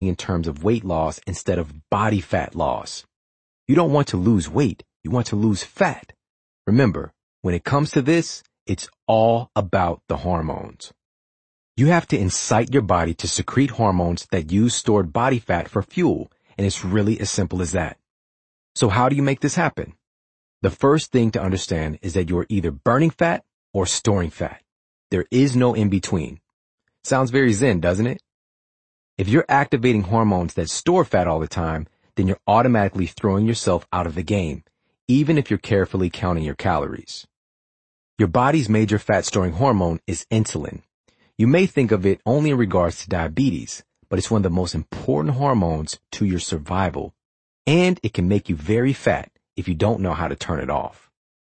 in terms of weight loss instead of body fat loss. You don't want to lose weight. You want to lose fat. Remember, when it comes to this, it's all about the hormones. You have to incite your body to secrete hormones that use stored body fat for fuel, and it's really as simple as that. So how do you make this happen? The first thing to understand is that you're either burning fat or storing fat. There is no in between. Sounds very zen, doesn't it? If you're activating hormones that store fat all the time, then you're automatically throwing yourself out of the game, even if you're carefully counting your calories. Your body's major fat-storing hormone is insulin. You may think of it only in regards to diabetes, but it's one of the most important hormones to your survival, and it can make you very fat if you don't know how to turn it off.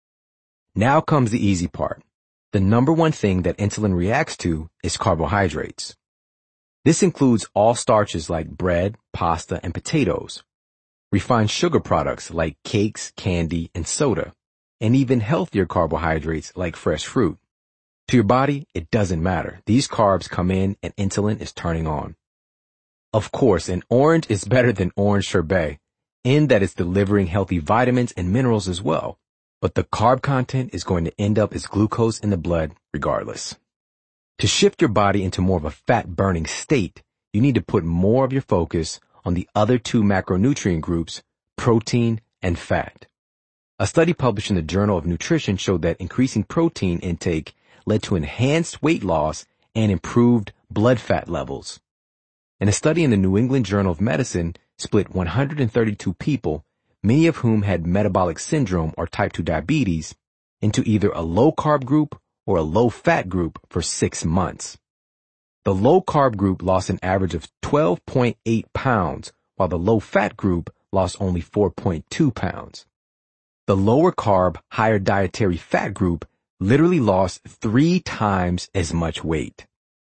Now comes the easy part. The number one thing that insulin reacts to is carbohydrates. This includes all starches like bread, pasta, and potatoes, refined sugar products like cakes, candy, and soda, and even healthier carbohydrates like fresh fruit. To your body, it doesn't matter. These carbs come in and insulin is turning on. Of course, an orange is better than orange sherbet, in that it's delivering healthy vitamins and minerals as well. But the carb content is going to end up as glucose in the blood regardless. To shift your body into more of a fat-burning state, you need to put more of your focus on the other two macronutrient groups, protein and fat. A study published in the Journal of Nutrition showed that increasing protein intake led to enhanced weight loss and improved blood fat levels. And a study in the New England Journal of Medicine split 132 people, many of whom had metabolic syndrome or type 2 diabetes, into either a low-carb group or a low-fat group for 6 months. The low-carb group lost an average of 12.8 pounds, while the low-fat group lost only 4.2 pounds. The lower-carb, higher dietary fat group literally lost 3 times as much weight.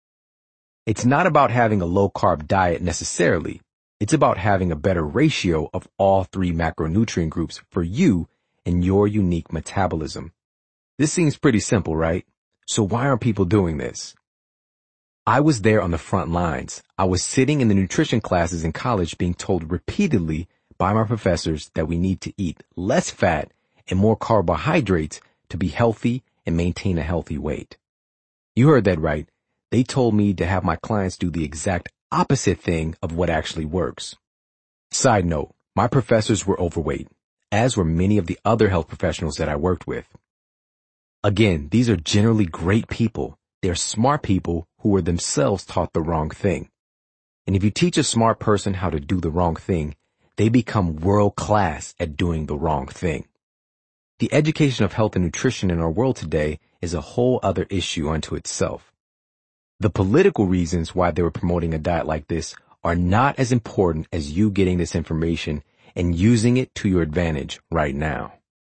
It's not about having a low-carb diet necessarily. It's about having a better ratio of all 3 macronutrient groups for you and your unique metabolism. This seems pretty simple, right? So why aren't people doing this? I was there on the front lines. I was sitting in the nutrition classes in college being told repeatedly by my professors that we need to eat less fat and more carbohydrates to be healthy and maintain a healthy weight. You heard that right. They told me to have my clients do the exact opposite thing of what actually works. Side note, my professors were overweight, as were many of the other health professionals that I worked with. Again, these are generally great people. They're smart people who were themselves taught the wrong thing. And if you teach a smart person how to do the wrong thing, they become world-class at doing the wrong thing. The education of health and nutrition in our world today is a whole other issue unto itself. The political reasons why they were promoting a diet like this are not as important as you getting this information and using it to your advantage right now.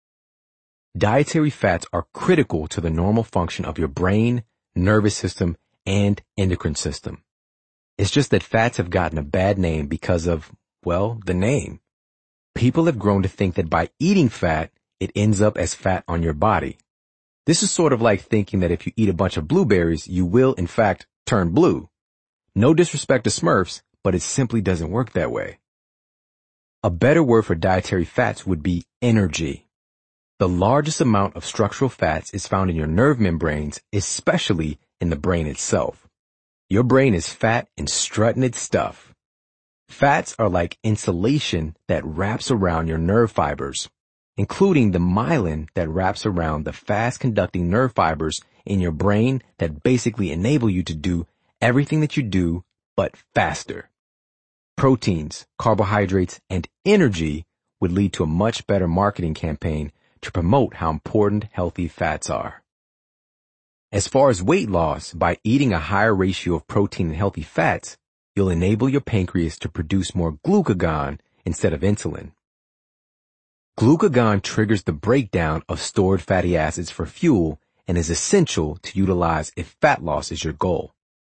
Dietary fats are critical to the normal function of your brain, nervous system, and endocrine system. It's just that fats have gotten a bad name because of, well, the name. People have grown to think that by eating fat, it ends up as fat on your body. This is sort of like thinking that if you eat a bunch of blueberries, you will, in fact, turn blue. No disrespect to Smurfs, but it simply doesn't work that way. A better word for dietary fats would be energy. The largest amount of structural fats is found in your nerve membranes, especially in the brain itself. Your brain is fat and strutting its stuff. Fats are like insulation that wraps around your nerve fibers, including the myelin that wraps around the fast-conducting nerve fibers in your brain that basically enable you to do everything that you do, but faster. Proteins, carbohydrates, and energy would lead to a much better marketing campaign to promote how important healthy fats are. As far as weight loss, by eating a higher ratio of protein and healthy fats, you'll enable your pancreas to produce more glucagon instead of insulin. Glucagon triggers the breakdown of stored fatty acids for fuel and is essential to utilize if fat loss is your goal.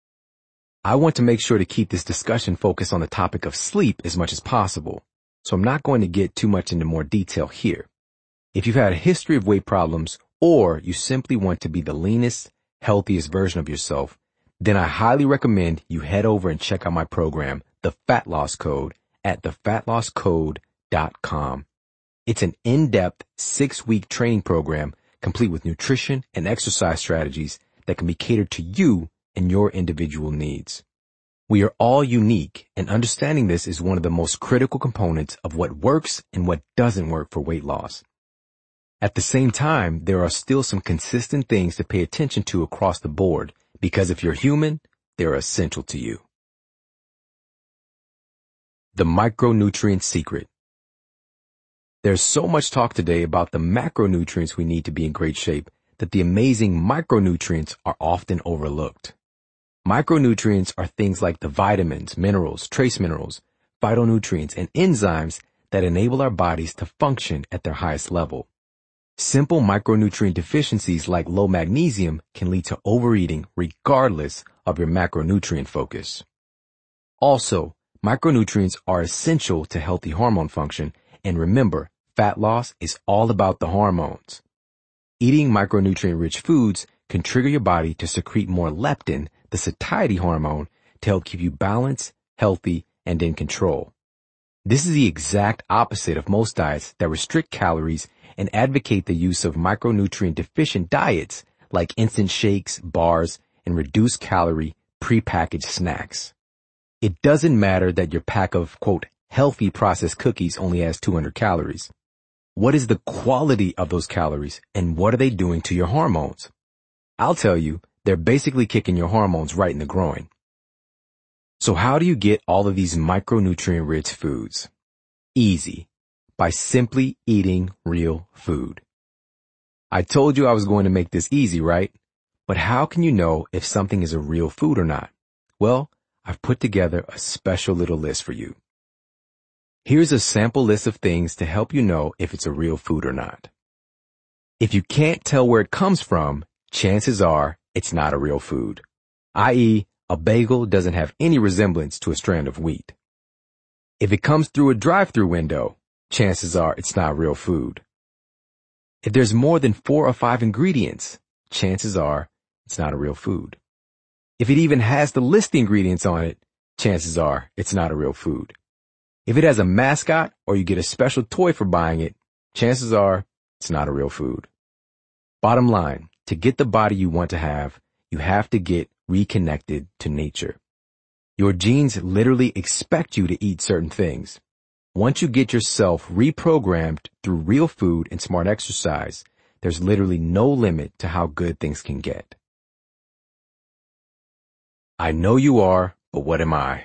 I want to make sure to keep this discussion focused on the topic of sleep as much as possible, so I'm not going to get too much into more detail here. If you've had a history of weight problems or you simply want to be the leanest, healthiest version of yourself, then I highly recommend you head over and check out my program, The the Fat Loss Code at thefatlosscode.com. It's an in-depth 6-week training program complete with nutrition and exercise strategies that can be catered to you and your individual needs. We are all unique, and understanding this is one of the most critical components of what works and what doesn't work for weight loss. At the same time, there are still some consistent things to pay attention to across the board, because if you're human, they're essential to you. The micronutrient secret. There's so much talk today about the macronutrients we need to be in great shape that the amazing micronutrients are often overlooked. Micronutrients are things like the vitamins, minerals, trace minerals, phytonutrients, and enzymes that enable our bodies to function at their highest level. Simple micronutrient deficiencies like low magnesium can lead to overeating regardless of your macronutrient focus. Also, micronutrients are essential to healthy hormone function, and remember, fat loss is all about the hormones. Eating micronutrient-rich foods can trigger your body to secrete more leptin, the satiety hormone, to help keep you balanced, healthy, and in control. This is the exact opposite of most diets that restrict calories and advocate the use of micronutrient-deficient diets like instant shakes, bars, and reduced-calorie, prepackaged snacks. It doesn't matter that your pack of, quote, healthy processed cookies only has 200 calories. What is the quality of those calories, and what are they doing to your hormones? I'll tell you, they're basically kicking your hormones right in the groin. So how do you get all of these micronutrient-rich foods? Easy. By simply eating real food. I told you I was going to make this easy, right? But how can you know if something is a real food or not? Well, I've put together a special little list for you. Here's a sample list of things to help you know if it's a real food or not. If you can't tell where it comes from, chances are it's not a real food, i.e., a bagel doesn't have any resemblance to a strand of wheat. If it comes through a drive-through window, chances are it's not real food. If there's more than 4 or 5 ingredients, chances are it's not a real food. If it even has the list of ingredients on it, chances are it's not a real food. If it has a mascot or you get a special toy for buying it, chances are it's not a real food. Bottom line, to get the body you want to have, you have to get reconnected to nature. Your genes literally expect you to eat certain things. Once you get yourself reprogrammed through real food and smart exercise, there's literally no limit to how good things can get. I know you are, but what am I?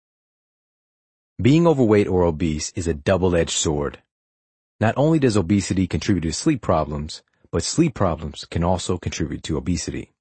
Being overweight or obese is a double-edged sword. Not only does obesity contribute to sleep problems, but sleep problems can also contribute to obesity.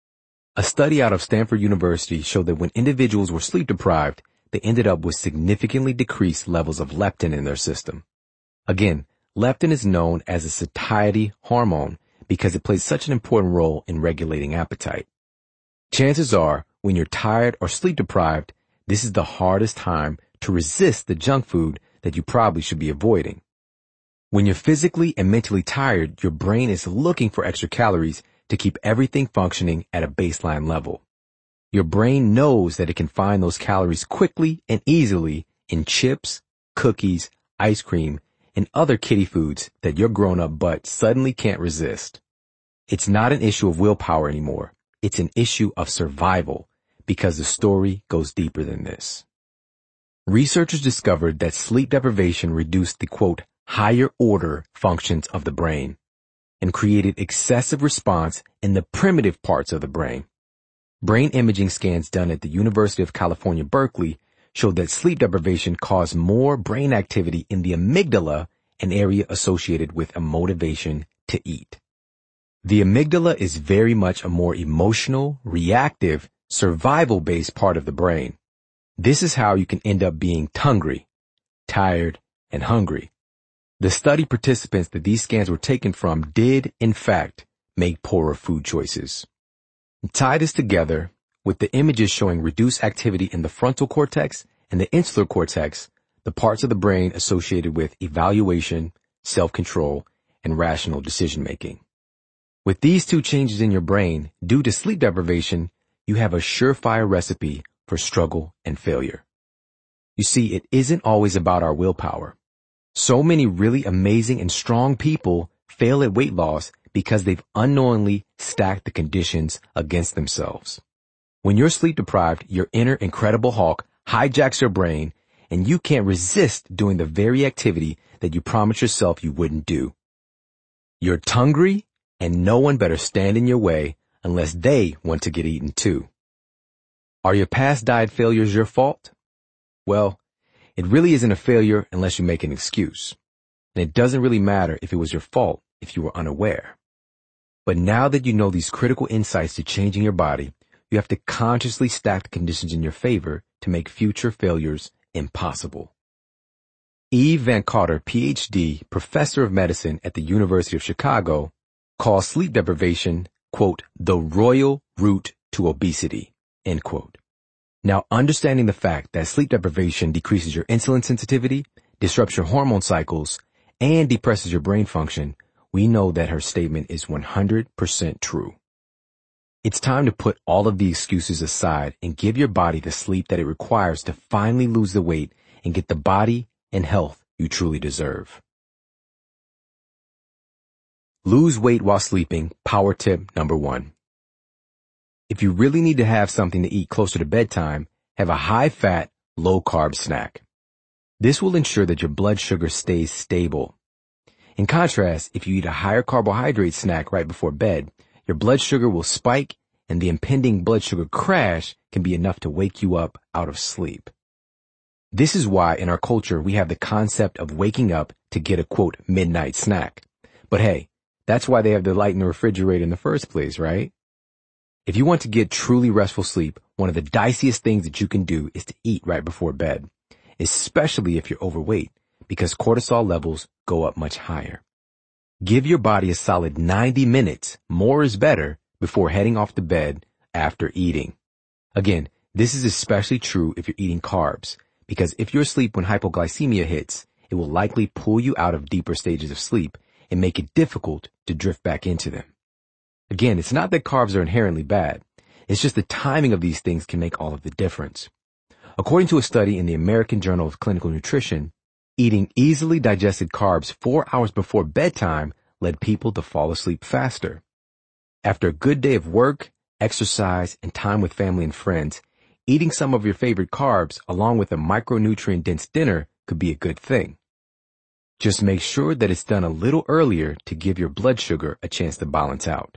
A study out of Stanford University showed that when individuals were sleep deprived, they ended up with significantly decreased levels of leptin in their system. Again, leptin is known as a satiety hormone because it plays such an important role in regulating appetite. Chances are, when you're tired or sleep deprived, this is the hardest time to resist the junk food that you probably should be avoiding. When you're physically and mentally tired, your brain is looking for extra calories to keep everything functioning at a baseline level. Your brain knows that it can find those calories quickly and easily in chips, cookies, ice cream, and other kiddie foods that your grown-up butt suddenly can't resist. It's not an issue of willpower anymore. It's an issue of survival because the story goes deeper than this. Researchers discovered that sleep deprivation reduced the, quote, higher order functions of the brain and created excessive response in the primitive parts of the brain. Brain imaging scans done at the University of California, Berkeley, showed that sleep deprivation caused more brain activity in the amygdala, an area associated with a motivation to eat. The amygdala is very much a more emotional, reactive, survival-based part of the brain. This is how you can end up being tungry, tired, and hungry. The study participants that these scans were taken from did, in fact, make poorer food choices. Tie this together with the images showing reduced activity in the frontal cortex and the insular cortex, the parts of the brain associated with evaluation, self-control, and rational decision-making. With these two changes in your brain due to sleep deprivation, you have a surefire recipe for struggle and failure. You see, it isn't always about our willpower. So many really amazing and strong people fail at weight loss because they've unknowingly stacked the conditions against themselves. When you're sleep deprived, your inner Incredible Hulk hijacks your brain and you can't resist doing the very activity that you promised yourself you wouldn't do. You're tungry and no one better stand in your way unless they want to get eaten too. Are your past diet failures your fault? Well, it really isn't a failure unless you make an excuse. And it doesn't really matter if it was your fault if you were unaware. But now that you know these critical insights to changing your body, you have to consciously stack the conditions in your favor to make future failures impossible. Eve Van Cotter, PhD, professor of medicine at the University of Chicago, calls sleep deprivation, quote, the royal route to obesity, end quote. Now, understanding the fact that sleep deprivation decreases your insulin sensitivity, disrupts your hormone cycles, and depresses your brain function, we know that her statement is 100% true. It's time to put all of the excuses aside and give your body the sleep that it requires to finally lose the weight and get the body and health you truly deserve. Lose weight while sleeping, power tip number 1. If you really need to have something to eat closer to bedtime, have a high-fat, low-carb snack. This will ensure that your blood sugar stays stable. In contrast, if you eat a higher carbohydrate snack right before bed, your blood sugar will spike and the impending blood sugar crash can be enough to wake you up out of sleep. This is why in our culture we have the concept of waking up to get a, quote, midnight snack. But hey, that's why they have the light in the refrigerator in the first place, right? If you want to get truly restful sleep, one of the diciest things that you can do is to eat right before bed, especially if you're overweight, because cortisol levels go up much higher. Give your body a solid 90 minutes, more is better, before heading off to bed after eating. Again, this is especially true if you're eating carbs, because if you're asleep when hypoglycemia hits, it will likely pull you out of deeper stages of sleep and make it difficult to drift back into them. Again, it's not that carbs are inherently bad. It's just the timing of these things can make all of the difference. According to a study in the American Journal of Clinical Nutrition, eating easily digested carbs 4 hours before bedtime led people to fall asleep faster. After a good day of work, exercise, and time with family and friends, eating some of your favorite carbs along with a micronutrient-dense dinner could be a good thing. Just make sure that it's done a little earlier to give your blood sugar a chance to balance out.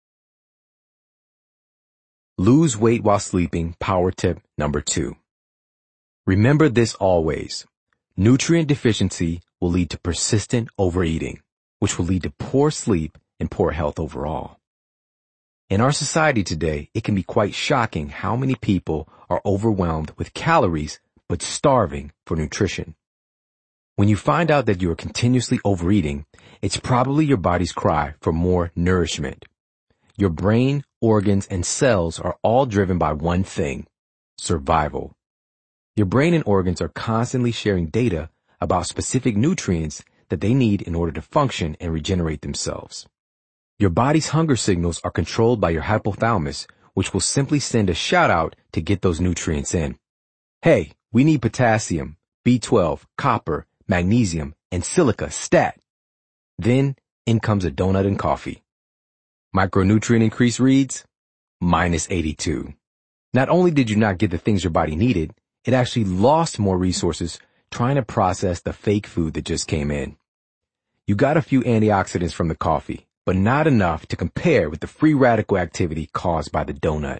Lose weight while sleeping, power tip number 2. Remember this always. Nutrient deficiency will lead to persistent overeating, which will lead to poor sleep and poor health overall. In our society today, it can be quite shocking how many people are overwhelmed with calories but starving for nutrition. When you find out that you are continuously overeating, it's probably your body's cry for more nourishment. Your brain, organs, and cells are all driven by one thing: survival. Your brain and organs are constantly sharing data about specific nutrients that they need in order to function and regenerate themselves. Your body's hunger signals are controlled by your hypothalamus, which will simply send a shout out to get those nutrients in. Hey, we need potassium, B12, copper, magnesium, and silica stat. Then in comes a donut and coffee. Micronutrient increase reads, minus 82. Not only did you not get the things your body needed, it actually lost more resources trying to process the fake food that just came in. You got a few antioxidants from the coffee, but not enough to compare with the free radical activity caused by the donut.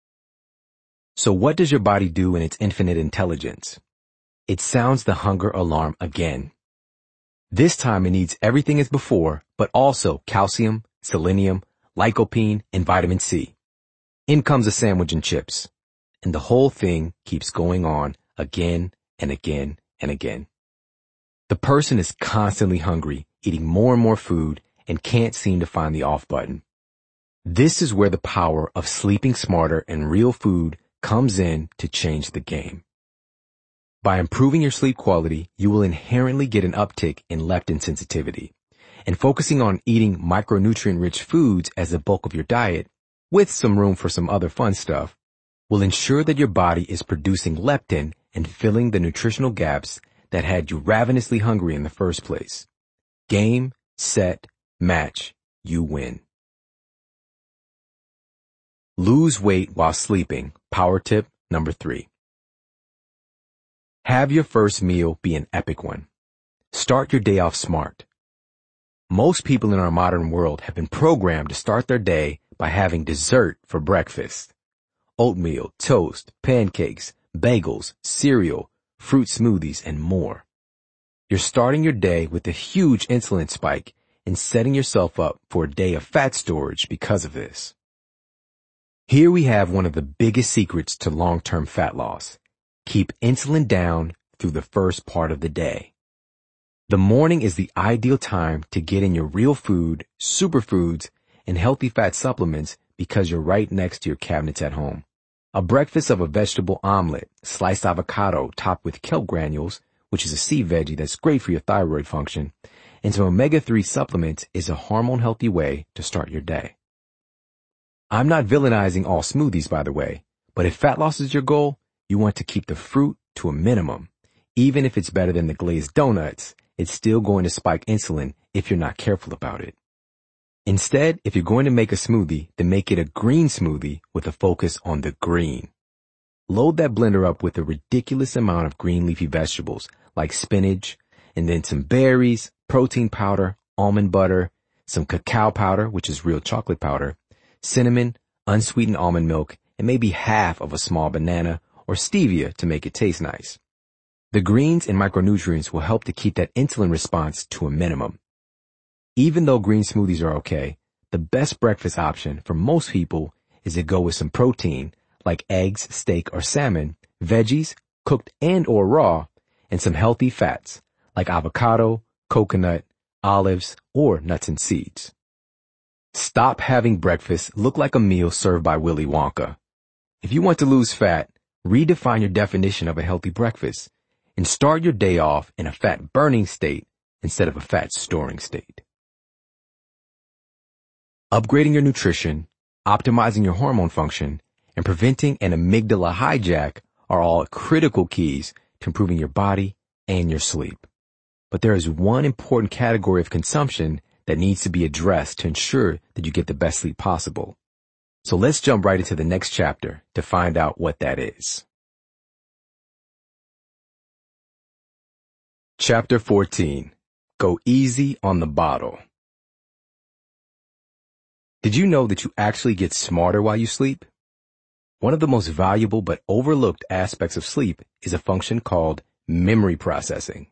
So what does your body do in its infinite intelligence? It sounds the hunger alarm again. This time it needs everything as before, but also calcium, selenium, lycopene, and vitamin C. In comes a sandwich and chips. And the whole thing keeps going on again and again and again. The person is constantly hungry, eating more and more food, and can't seem to find the off button. This is where the power of sleeping smarter and real food comes in to change the game. By improving your sleep quality, you will inherently get an uptick in leptin sensitivity. And focusing on eating micronutrient-rich foods as the bulk of your diet, with some room for some other fun stuff, will ensure that your body is producing leptin and filling the nutritional gaps that had you ravenously hungry in the first place. Game, set, match, you win. Lose weight while sleeping. Power tip number 3. Have your first meal be an epic one. Start your day off smart. Most people in our modern world have been programmed to start their day by having dessert for breakfast. Oatmeal, toast, pancakes, bagels, cereal, fruit smoothies, and more. You're starting your day with a huge insulin spike and setting yourself up for a day of fat storage because of this. Here we have one of the biggest secrets to long-term fat loss. Keep insulin down through the first part of the day. The morning is the ideal time to get in your real food, superfoods, and healthy fat supplements because you're right next to your cabinets at home. A breakfast of a vegetable omelet, sliced avocado topped with kelp granules, which is a sea veggie that's great for your thyroid function, and some omega-3 supplements is a hormone-healthy way to start your day. I'm not villainizing all smoothies, by the way, but if fat loss is your goal, you want to keep the fruit to a minimum. Even if it's better than the glazed donuts, it's still going to spike insulin if you're not careful about it. Instead, if you're going to make a smoothie, then make it a green smoothie with a focus on the green. Load that blender up with a ridiculous amount of green leafy vegetables like spinach, and then some berries, protein powder, almond butter, some cacao powder, which is real chocolate powder, cinnamon, unsweetened almond milk, and maybe half of a small banana or stevia to make it taste nice. The greens and micronutrients will help to keep that insulin response to a minimum. Even though green smoothies are okay, the best breakfast option for most people is to go with some protein like eggs, steak, or salmon, veggies, cooked and or raw, and some healthy fats like avocado, coconut, olives, or nuts and seeds. Stop having breakfast look like a meal served by Willy Wonka. If you want to lose fat, redefine your definition of a healthy breakfast and start your day off in a fat-burning state instead of a fat-storing state. Upgrading your nutrition, optimizing your hormone function, and preventing an amygdala hijack are all critical keys to improving your body and your sleep. But there is one important category of consumption that needs to be addressed to ensure that you get the best sleep possible. So let's jump right into the next chapter to find out what that is. Chapter 14. Go easy on the bottle. Did you know that you actually get smarter while you sleep? One of the most valuable but overlooked aspects of sleep is a function called memory processing.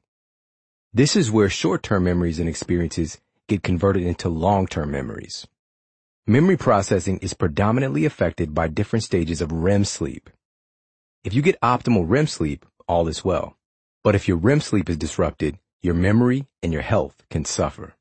This is where short-term memories and experiences get converted into long-term memories. Memory processing is predominantly affected by different stages of REM sleep. If you get optimal REM sleep, all is well. But if your REM sleep is disrupted, your memory and your health can suffer.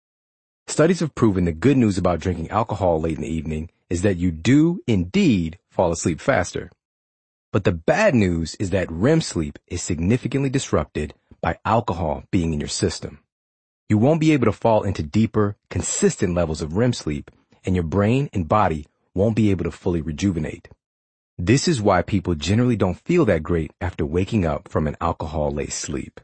Studies have proven the good news about drinking alcohol late in the evening is that you do indeed fall asleep faster. But the bad news is that REM sleep is significantly disrupted by alcohol being in your system. You won't be able to fall into deeper, consistent levels of REM sleep, and your brain and body won't be able to fully rejuvenate. This is why people generally don't feel that great after waking up from an alcohol-laced sleep.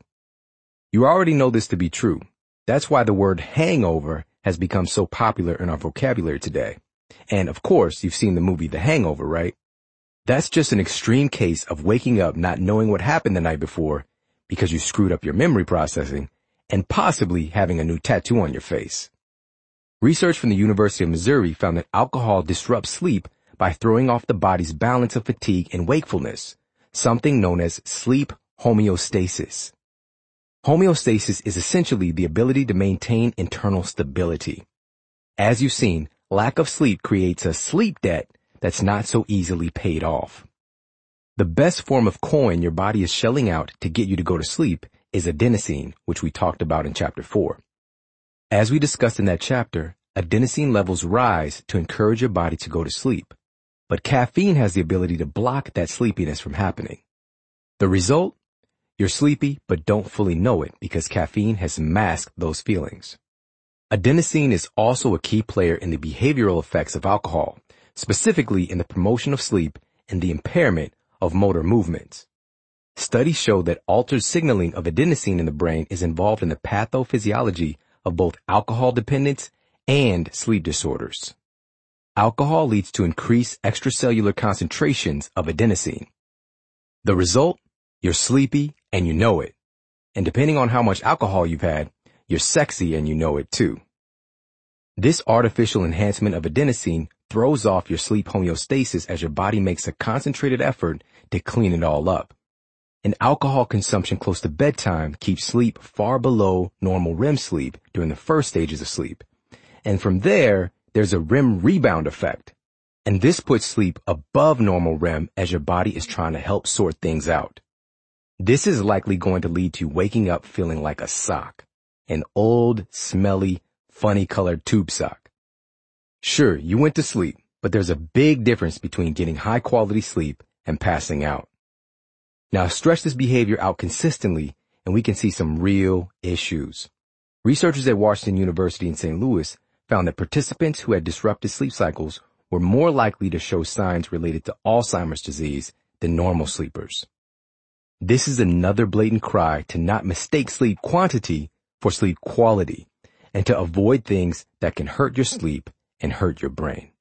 You already know this to be true. That's why the word hangover has become so popular in our vocabulary today. And of course, you've seen the movie The Hangover, right? That's just an extreme case of waking up not knowing what happened the night before because you screwed up your memory processing and possibly having a new tattoo on your face. Research from the University of Missouri found that alcohol disrupts sleep by throwing off the body's balance of fatigue and wakefulness, something known as sleep homeostasis. Homeostasis is essentially the ability to maintain internal stability. As you've seen, lack of sleep creates a sleep debt that's not so easily paid off. The best form of coin your body is shelling out to get you to go to sleep is adenosine, which we talked about in Chapter 4. As we discussed in that chapter, adenosine levels rise to encourage your body to go to sleep. But caffeine has the ability to block that sleepiness from happening. The result? You're sleepy, but don't fully know it because caffeine has masked those feelings. Adenosine is also a key player in the behavioral effects of alcohol, specifically in the promotion of sleep and the impairment of motor movements. Studies show that altered signaling of adenosine in the brain is involved in the pathophysiology of both alcohol dependence and sleep disorders. Alcohol leads to increased extracellular concentrations of adenosine. The result? You're sleepy and you know it. And depending on how much alcohol you've had, you're sexy and you know it too. This artificial enhancement of adenosine throws off your sleep homeostasis as your body makes a concentrated effort to clean it all up. And alcohol consumption close to bedtime keeps sleep far below normal REM sleep during the first stages of sleep. And from there, there's a REM rebound effect. And this puts sleep above normal REM as your body is trying to help sort things out. This is likely going to lead to waking up feeling like a sock, an old, smelly, funny-colored tube sock. Sure, you went to sleep, but there's a big difference between getting high-quality sleep and passing out. Now, stretch this behavior out consistently, and we can see some real issues. Researchers at Washington University in St. Louis found that participants who had disrupted sleep cycles were more likely to show signs related to Alzheimer's disease than normal sleepers. This is another blatant cry to not mistake sleep quantity for sleep quality, and to avoid things that can hurt your sleep and hurt your brain.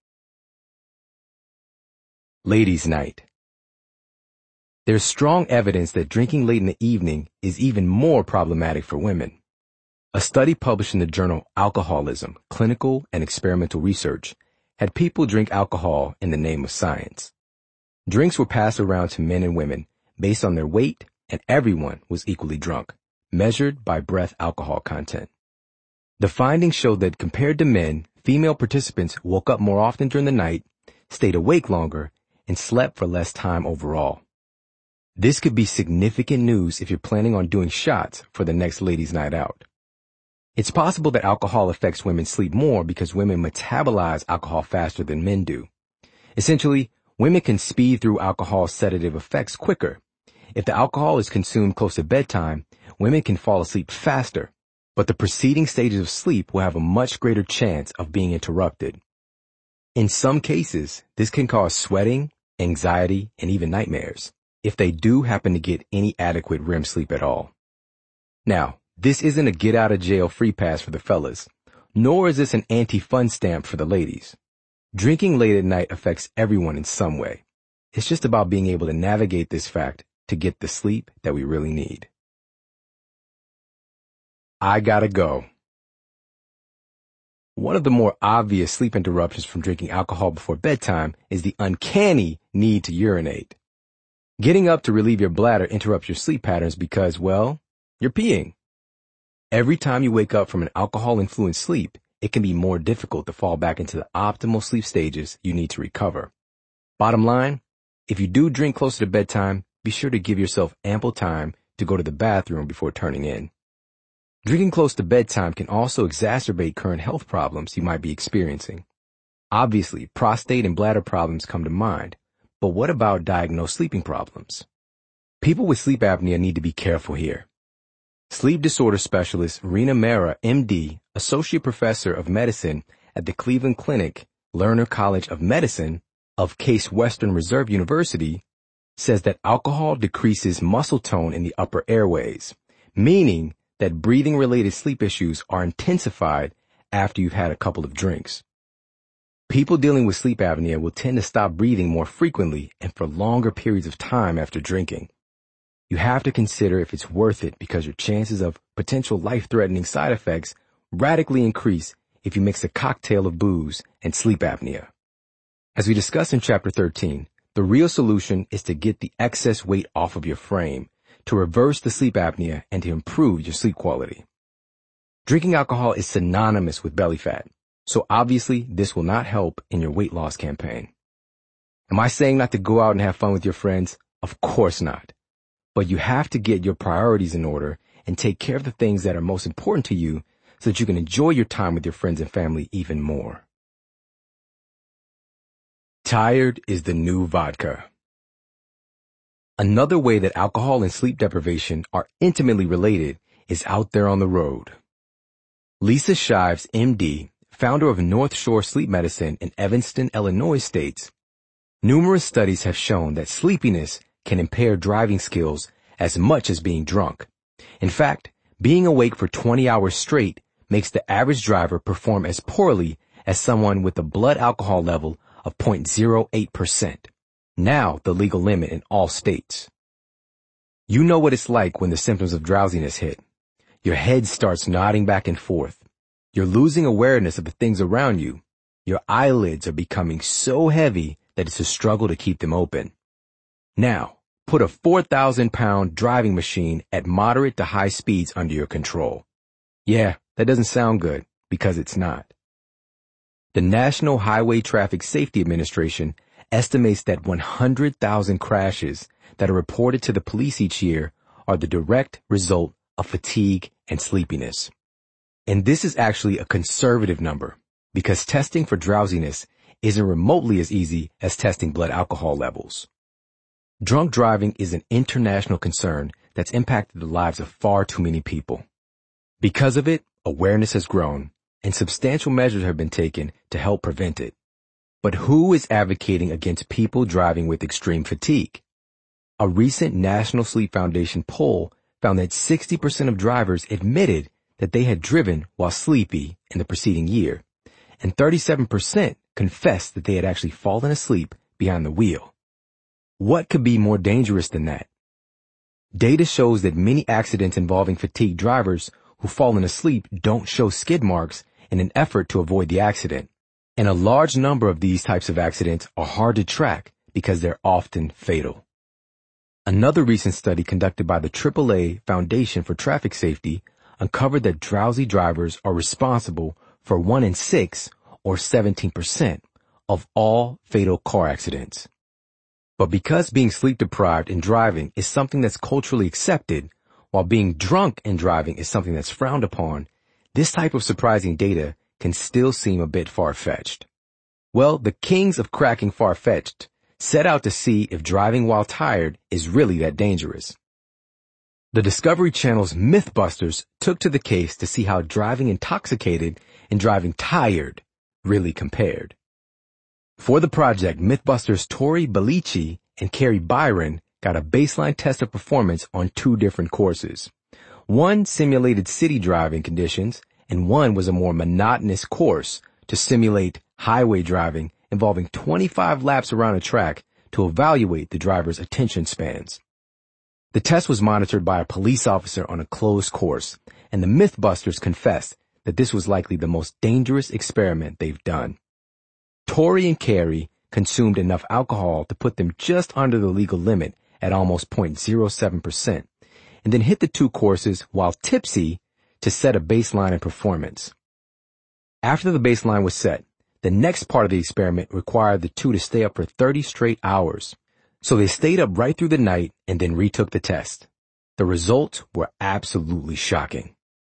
Ladies' night. There's strong evidence that drinking late in the evening is even more problematic for women. A study published in the journal Alcoholism, Clinical and Experimental Research had people drink alcohol in the name of science. Drinks were passed around to men and women based on their weight, and everyone was equally drunk, measured by breath alcohol content. The findings showed that compared to men, female participants woke up more often during the night, stayed awake longer, and slept for less time overall. This could be significant news if you're planning on doing shots for the next ladies' night out. It's possible that alcohol affects women's sleep more because women metabolize alcohol faster than men do. Essentially, women can speed through alcohol's sedative effects quicker. If the alcohol is consumed close to bedtime, women can fall asleep faster, but the preceding stages of sleep will have a much greater chance of being interrupted. In some cases, this can cause sweating, anxiety, and even nightmares, if they do happen to get any adequate REM sleep at all. Now, this isn't a get-out-of-jail free pass for the fellas, nor is this an anti-fun stamp for the ladies. Drinking late at night affects everyone in some way. It's just about being able to navigate this fact to get the sleep that we really need. I gotta go. One of the more obvious sleep interruptions from drinking alcohol before bedtime is the uncanny need to urinate. Getting up to relieve your bladder interrupts your sleep patterns because, well, you're peeing. Every time you wake up from an alcohol-influenced sleep, it can be more difficult to fall back into the optimal sleep stages you need to recover. Bottom line, if you do drink closer to bedtime, be sure to give yourself ample time to go to the bathroom before turning in. Drinking close to bedtime can also exacerbate current health problems you might be experiencing. Obviously, prostate and bladder problems come to mind, but what about diagnosed sleeping problems? People with sleep apnea need to be careful here. Sleep disorder specialist Rena Mehra, MD, associate professor of medicine at the Cleveland Clinic, Lerner College of Medicine of Case Western Reserve University, says that alcohol decreases muscle tone in the upper airways, meaning that breathing-related sleep issues are intensified after you've had a couple of drinks. People dealing with sleep apnea will tend to stop breathing more frequently and for longer periods of time after drinking. You have to consider if it's worth it because your chances of potential life-threatening side effects radically increase if you mix a cocktail of booze and sleep apnea. As we discussed in Chapter 13, the real solution is to get the excess weight off of your frame, to reverse the sleep apnea, and to improve your sleep quality. Drinking alcohol is synonymous with belly fat, so obviously this will not help in your weight loss campaign. Am I saying not to go out and have fun with your friends? Of course not. But you have to get your priorities in order and take care of the things that are most important to you so that you can enjoy your time with your friends and family even more. Tired is the new vodka. Another way that alcohol and sleep deprivation are intimately related is out there on the road. Lisa Shives, MD, founder of North Shore Sleep Medicine in Evanston, Illinois, states, Numerous studies have shown that sleepiness can impair driving skills as much as being drunk. In fact, being awake for 20 hours straight makes the average driver perform as poorly as someone with a blood alcohol level of 0.08%, now the legal limit in all states. You know what it's like when the symptoms of drowsiness hit. Your head starts nodding back and forth. You're losing awareness of the things around you. Your eyelids are becoming so heavy that it's a struggle to keep them open. Now, put a 4,000-pound driving machine at moderate to high speeds under your control. Yeah, that doesn't sound good, because it's not. The National Highway Traffic Safety Administration estimates that 100,000 crashes that are reported to the police each year are the direct result of fatigue and sleepiness. And this is actually a conservative number, because testing for drowsiness isn't remotely as easy as testing blood alcohol levels. Drunk driving is an international concern that's impacted the lives of far too many people. Because of it, awareness has grown, and substantial measures have been taken to help prevent it. But who is advocating against people driving with extreme fatigue? A recent National Sleep Foundation poll found that 60% of drivers admitted that they had driven while sleepy in the preceding year, and 37% confessed that they had actually fallen asleep behind the wheel. What could be more dangerous than that? Data shows that many accidents involving fatigued drivers who've fallen asleep don't show skid marks in an effort to avoid the accident. And a large number of these types of accidents are hard to track because they're often fatal. Another recent study conducted by the AAA Foundation for Traffic Safety uncovered that drowsy drivers are responsible for 1 in 6, or 17%, of all fatal car accidents. But because being sleep deprived and driving is something that's culturally accepted, while being drunk and driving is something that's frowned upon, this type of surprising data can still seem a bit far-fetched. Well, the kings of cracking far-fetched set out to see if driving while tired is really that dangerous. The Discovery Channel's Mythbusters took to the case to see how driving intoxicated and driving tired really compared. For the project, Mythbusters' Tori Belici and Carrie Byron got a baseline test of performance on 2 different courses. One simulated city driving conditions, and one was a more monotonous course to simulate highway driving involving 25 laps around a track to evaluate the driver's attention spans. The test was monitored by a police officer on a closed course, and the Mythbusters confessed that this was likely the most dangerous experiment they've done. Tori and Carrie consumed enough alcohol to put them just under the legal limit at almost 0.07%, and then hit the 2 courses while tipsy to set a baseline in performance. After the baseline was set, the next part of the experiment required the 2 to stay up for 30 straight hours. So they stayed up right through the night and then retook the test. The results were absolutely shocking.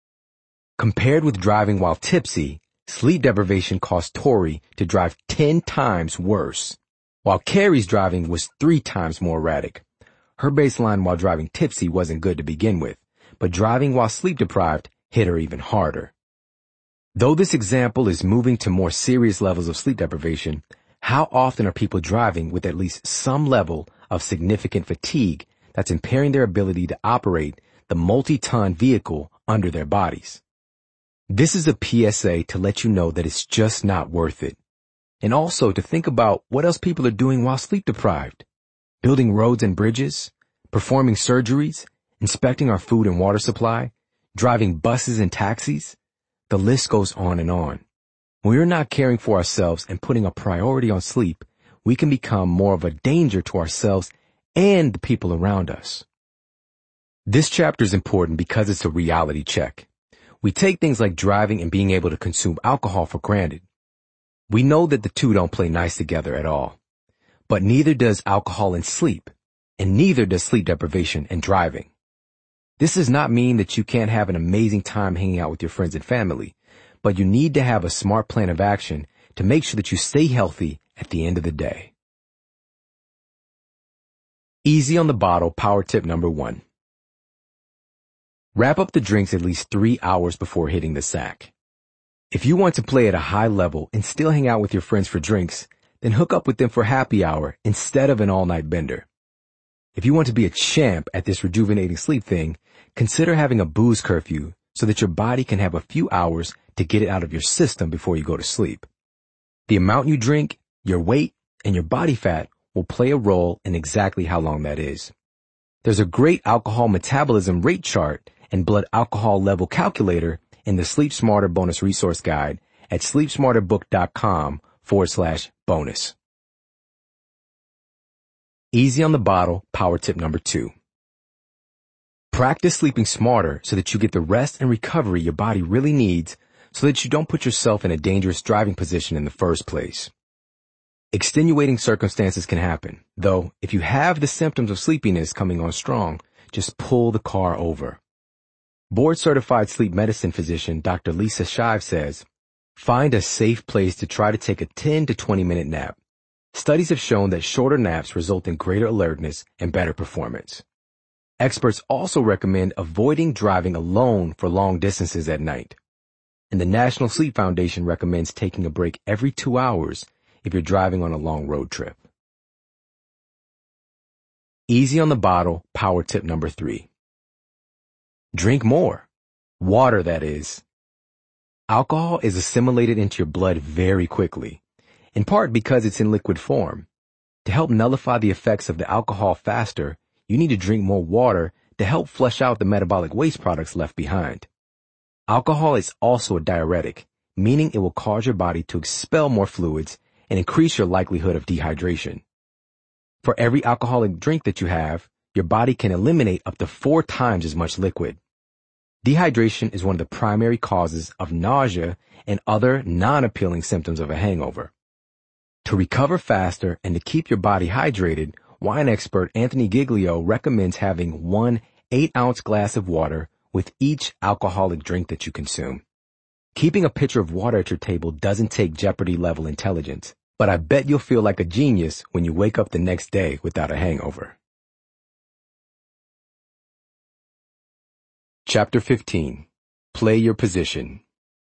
Compared with driving while tipsy, sleep deprivation caused Tori to drive 10 times worse, while Carrie's driving was 3 times more erratic. Her baseline while driving tipsy wasn't good to begin with, but driving while sleep deprived hit her even harder. Though this example is moving to more serious levels of sleep deprivation, how often are people driving with at least some level of significant fatigue that's impairing their ability to operate the multi-ton vehicle under their bodies? This is a PSA to let you know that it's just not worth it. And also to think about what else people are doing while sleep deprived. Building roads and bridges, performing surgeries, inspecting our food and water supply, driving buses and taxis. The list goes on and on. When we're not caring for ourselves and putting a priority on sleep, we can become more of a danger to ourselves and the people around us. This chapter is important because it's a reality check. We take things like driving and being able to consume alcohol for granted. We know that the 2 don't play nice together at all. But neither does alcohol and sleep, and neither does sleep deprivation and driving. This does not mean that you can't have an amazing time hanging out with your friends and family, but you need to have a smart plan of action to make sure that you stay healthy at the end of the day. Easy on the bottle power tip number 1. Wrap up the drinks at least 3 hours before hitting the sack. If you want to play at a high level and still hang out with your friends for drinks, then hook up with them for happy hour instead of an all-night bender. If you want to be a champ at this rejuvenating sleep thing, consider having a booze curfew so that your body can have a few hours to get it out of your system before you go to sleep. The amount you drink, your weight, and your body fat will play a role in exactly how long that is. There's a great alcohol metabolism rate chart and blood alcohol level calculator in the Sleep Smarter bonus resource guide at sleepsmarterbook.com/bonus. Easy on the bottle, power tip number 2. Practice sleeping smarter so that you get the rest and recovery your body really needs so that you don't put yourself in a dangerous driving position in the first place. Extenuating circumstances can happen, though if you have the symptoms of sleepiness coming on strong, just pull the car over. Board-certified sleep medicine physician Dr. Lisa Shive says, find a safe place to try to take a 10 to 20-minute nap. Studies have shown that shorter naps result in greater alertness and better performance. Experts also recommend avoiding driving alone for long distances at night. And the National Sleep Foundation recommends taking a break every 2 hours if you're driving on a long road trip. Easy on the bottle, power tip number 3. Drink more. Water, that is. Alcohol is assimilated into your blood very quickly, in part because it's in liquid form. To help nullify the effects of the alcohol faster, you need to drink more water to help flush out the metabolic waste products left behind. Alcohol is also a diuretic, meaning it will cause your body to expel more fluids and increase your likelihood of dehydration. For every alcoholic drink that you have, your body can eliminate up to 4 times as much liquid. Dehydration is one of the primary causes of nausea and other non-appealing symptoms of a hangover. To recover faster and to keep your body hydrated, wine expert Anthony Giglio recommends having 1 8-ounce glass of water with each alcoholic drink that you consume. Keeping a pitcher of water at your table doesn't take Jeopardy-level intelligence, but I bet you'll feel like a genius when you wake up the next day without a hangover. Chapter 15. Play your position.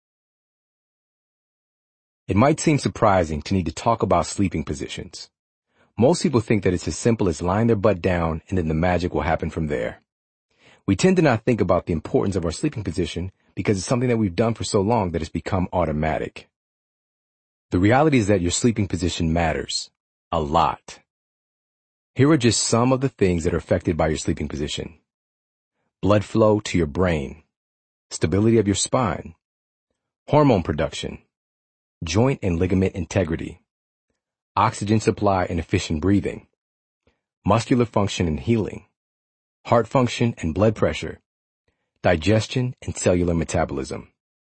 It might seem surprising to need to talk about sleeping positions. Most people think that it's as simple as lying their butt down and then the magic will happen from there. We tend to not think about the importance of our sleeping position because it's something that we've done for so long that it's become automatic. The reality is that your sleeping position matters a lot. Here are just some of the things that are affected by your sleeping position. Blood flow to your brain, stability of your spine, hormone production, joint and ligament integrity, oxygen supply and efficient breathing, muscular function and healing, heart function and blood pressure, digestion and cellular metabolism.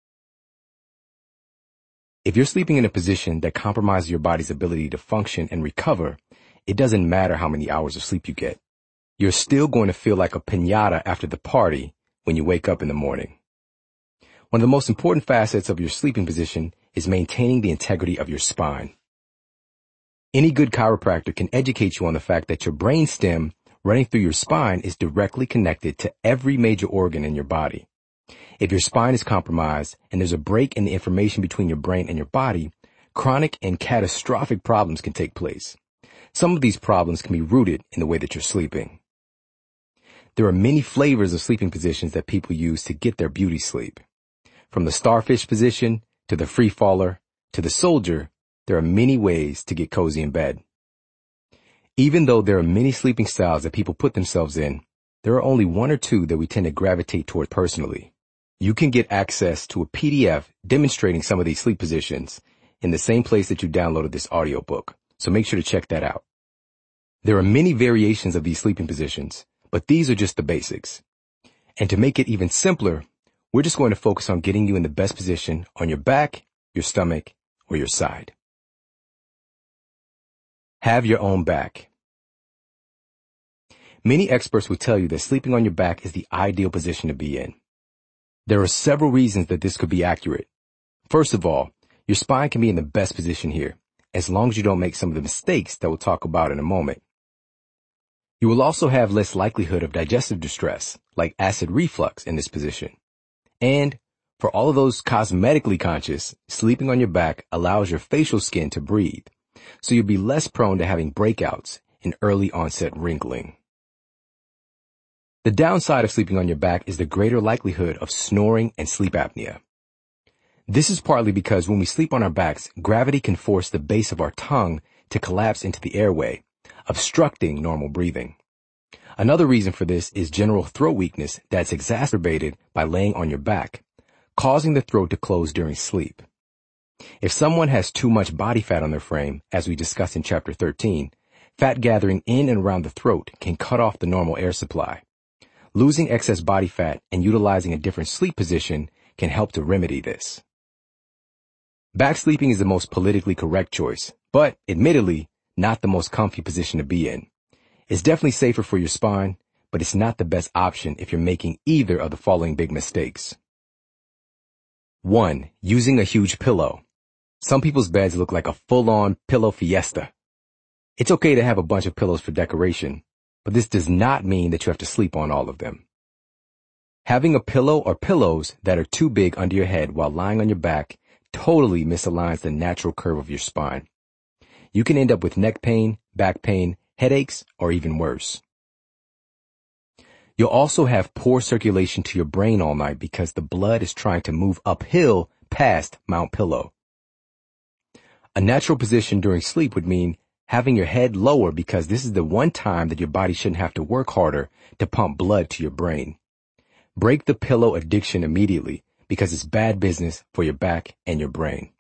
If you're sleeping in a position that compromises your body's ability to function and recover, it doesn't matter how many hours of sleep you get. You're still going to feel like a piñata after the party when you wake up in the morning. One of the most important facets of your sleeping position is maintaining the integrity of your spine. Any good chiropractor can educate you on the fact that your brain stem running through your spine is directly connected to every major organ in your body. If your spine is compromised and there's a break in the information between your brain and your body, chronic and catastrophic problems can take place. Some of these problems can be rooted in the way that you're sleeping. There are many flavors of sleeping positions that people use to get their beauty sleep. From the starfish position, to the free faller, to the soldier, there are many ways to get cozy in bed. Even though there are many sleeping styles that people put themselves in, there are only 1 or 2 that we tend to gravitate toward personally. You can get access to a PDF demonstrating some of these sleep positions in the same place that you downloaded this audiobook, so make sure to check that out. There are many variations of these sleeping positions, but these are just the basics. And to make it even simpler, we're just going to focus on getting you in the best position on your back, your stomach, or your side. Have your own back. Many experts will tell you that sleeping on your back is the ideal position to be in. There are several reasons that this could be accurate. First of all, your spine can be in the best position here, as long as you don't make some of the mistakes that we'll talk about in a moment. You will also have less likelihood of digestive distress, like acid reflux, in this position. And for all of those cosmetically conscious, sleeping on your back allows your facial skin to breathe, so you'll be less prone to having breakouts and early onset wrinkling. The downside of sleeping on your back is the greater likelihood of snoring and sleep apnea. This is partly because when we sleep on our backs, gravity can force the base of our tongue to collapse into the airway, obstructing normal breathing. Another reason for this is general throat weakness that's exacerbated by laying on your back, causing the throat to close during sleep. If someone has too much body fat on their frame, as we discussed in Chapter 13, fat gathering in and around the throat can cut off the normal air supply. Losing excess body fat and utilizing a different sleep position can help to remedy this. Back sleeping is the most politically correct choice, but admittedly, not the most comfy position to be in. It's definitely safer for your spine, but it's not the best option if you're making either of the following big mistakes. 1. Using a huge pillow. Some people's beds look like a full-on pillow fiesta. It's okay to have a bunch of pillows for decoration, but this does not mean that you have to sleep on all of them. Having a pillow or pillows that are too big under your head while lying on your back totally misaligns the natural curve of your spine. You can end up with neck pain, back pain, headaches, or even worse. You'll also have poor circulation to your brain all night because the blood is trying to move uphill past Mount Pillow. A natural position during sleep would mean having your head lower because this is the one time that your body shouldn't have to work harder to pump blood to your brain. Break the pillow addiction immediately because it's bad business for your back and your brain.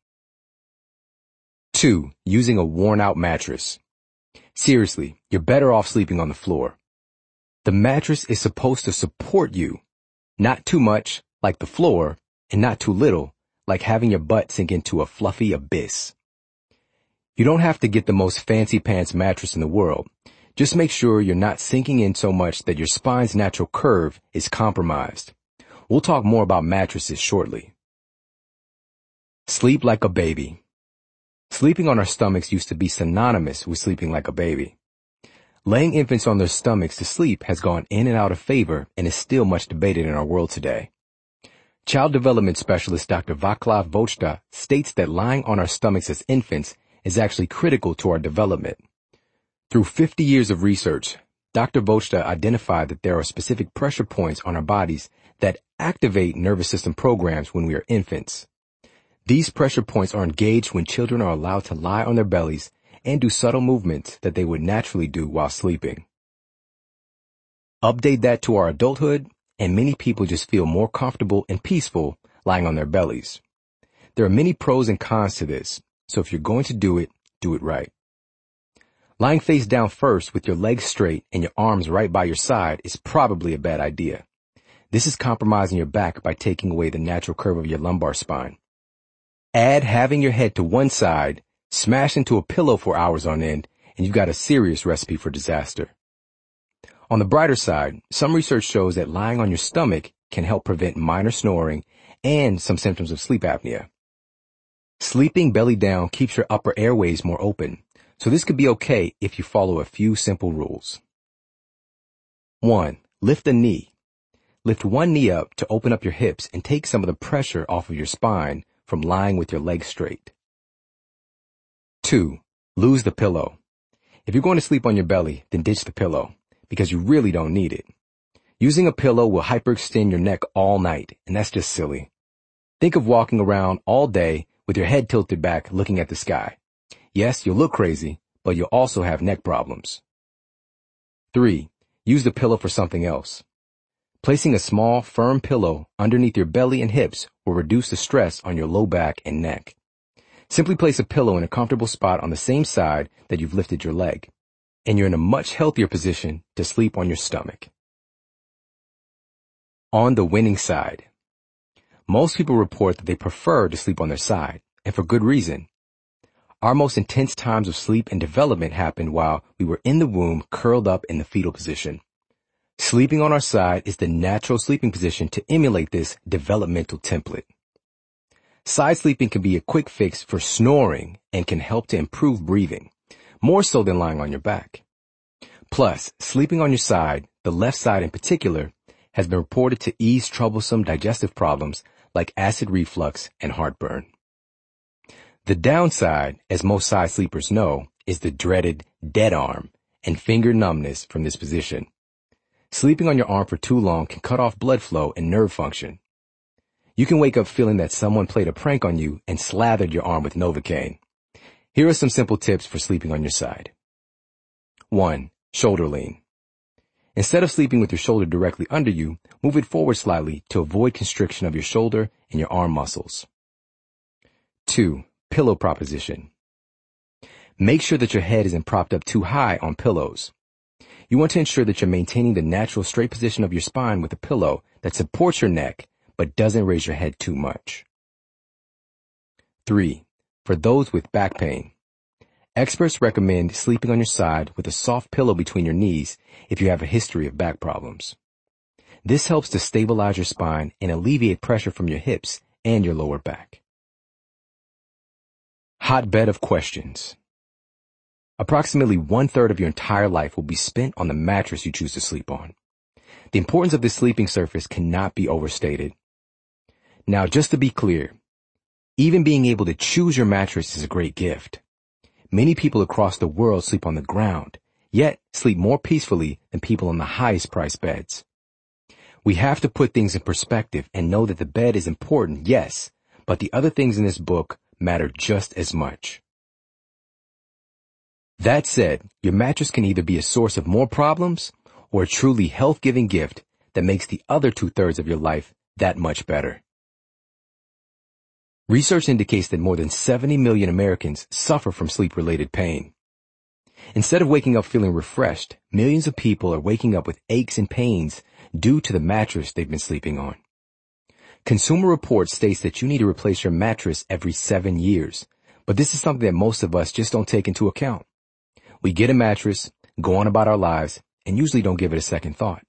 2. Using a worn-out mattress. Seriously, you're better off sleeping on the floor. The mattress is supposed to support you, not too much, like the floor, and not too little, like having your butt sink into a fluffy abyss. You don't have to get the most fancy pants mattress in the world. Just make sure you're not sinking in so much that your spine's natural curve is compromised. We'll talk more about mattresses shortly. Sleep like a baby. Sleeping on our stomachs used to be synonymous with sleeping like a baby. Laying infants on their stomachs to sleep has gone in and out of favor and is still much debated in our world today. Child development specialist Dr. Vaclav Vochta states that lying on our stomachs as infants is actually critical to our development. Through 50 years of research, Dr. Vochta identified that there are specific pressure points on our bodies that activate nervous system programs when we are infants. These pressure points are engaged when children are allowed to lie on their bellies and do subtle movements that they would naturally do while sleeping. Update that to our adulthood, and many people just feel more comfortable and peaceful lying on their bellies. There are many pros and cons to this, so if you're going to do it right. Lying face down first with your legs straight and your arms right by your side is probably a bad idea. This is compromising your back by taking away the natural curve of your lumbar spine. Add having your head to one side, smash into a pillow for hours on end, and you've got a serious recipe for disaster. On the brighter side, some research shows that lying on your stomach can help prevent minor snoring and some symptoms of sleep apnea. Sleeping belly down keeps your upper airways more open, so this could be okay if you follow a few simple rules. 1. Lift a knee. Lift one knee up to open up your hips and take some of the pressure off of your spine from lying with your legs straight. 2. Lose the pillow. If you're going to sleep on your belly, then ditch the pillow, because you really don't need it. Using a pillow will hyperextend your neck all night, and that's just silly. Think of walking around all day with your head tilted back looking at the sky. Yes, you'll look crazy, but you'll also have neck problems. 3. Use the pillow for something else. Placing a small, firm pillow underneath your belly and hips will reduce the stress on your low back and neck. Simply place a pillow in a comfortable spot on the same side that you've lifted your leg, and you're in a much healthier position to sleep on your stomach. On the winning side. Most people report that they prefer to sleep on their side, and for good reason. Our most intense times of sleep and development happened while we were in the womb curled up in the fetal position. Sleeping on our side is the natural sleeping position to emulate this developmental template. Side sleeping can be a quick fix for snoring and can help to improve breathing, more so than lying on your back. Plus, sleeping on your side, the left side in particular, has been reported to ease troublesome digestive problems like acid reflux and heartburn. The downside, as most side sleepers know, is the dreaded dead arm and finger numbness from this position. Sleeping on your arm for too long can cut off blood flow and nerve function. You can wake up feeling that someone played a prank on you and slathered your arm with Novocaine. Here are some simple tips for sleeping on your side. 1. Shoulder lean. Instead of sleeping with your shoulder directly under you, move it forward slightly to avoid constriction of your shoulder and your arm muscles. 2. Pillow proposition. Make sure that your head isn't propped up too high on pillows. You want to ensure that you're maintaining the natural straight position of your spine with a pillow that supports your neck but doesn't raise your head too much. 3. For those with back pain. Experts recommend sleeping on your side with a soft pillow between your knees if you have a history of back problems. This helps to stabilize your spine and alleviate pressure from your hips and your lower back. Hotbed of questions. Approximately 1/3 of your entire life will be spent on the mattress you choose to sleep on. The importance of this sleeping surface cannot be overstated. Now, just to be clear, even being able to choose your mattress is a great gift. Many people across the world sleep on the ground, yet sleep more peacefully than people on the highest priced beds. We have to put things in perspective and know that the bed is important, yes, but the other things in this book matter just as much. That said, your mattress can either be a source of more problems or a truly health-giving gift that makes the other 2/3 of your life that much better. Research indicates that more than 70 million Americans suffer from sleep-related pain. Instead of waking up feeling refreshed, millions of people are waking up with aches and pains due to the mattress they've been sleeping on. Consumer Reports states that you need to replace your mattress every 7 years, but this is something that most of us just don't take into account. We get a mattress, go on about our lives, and usually don't give it a second thought.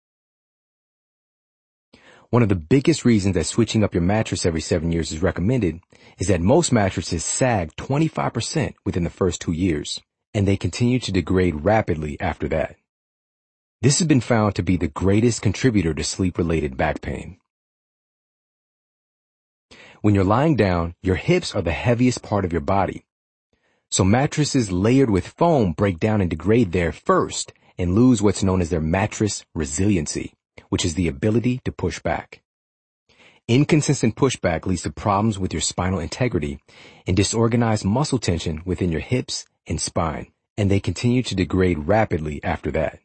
One of the biggest reasons that switching up your mattress every 7 years is recommended is that most mattresses sag 25% within the first 2 years, and they continue to degrade rapidly after that. This has been found to be the greatest contributor to sleep-related back pain. When you're lying down, your hips are the heaviest part of your body. So mattresses layered with foam break down and degrade there first and lose what's known as their mattress resiliency, which is the ability to push back. Inconsistent pushback leads to problems with your spinal integrity and disorganized muscle tension within your hips and spine, and they continue to degrade rapidly after that.